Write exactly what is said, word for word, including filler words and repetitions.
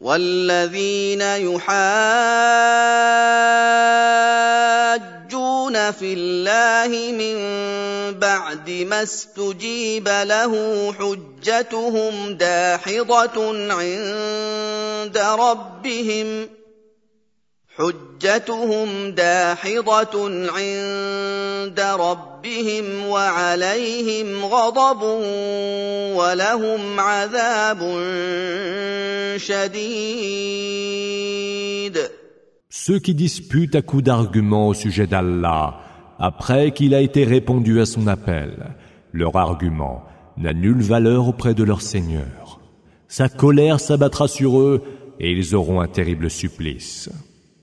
والذين يحاجون في الله من بعد ما استجيب له حجتهم داحضة عند ربهم حجتهم داحضة عند ربهم وعليهم غضب ولهم عذاب شديد. Ceux qui disputent à coups d'arguments au sujet d'Allah, après qu'il a été répondu à son appel, leur argument n'a nulle valeur auprès de leur Seigneur. Sa colère s'abattra sur eux et ils auront un terrible supplice.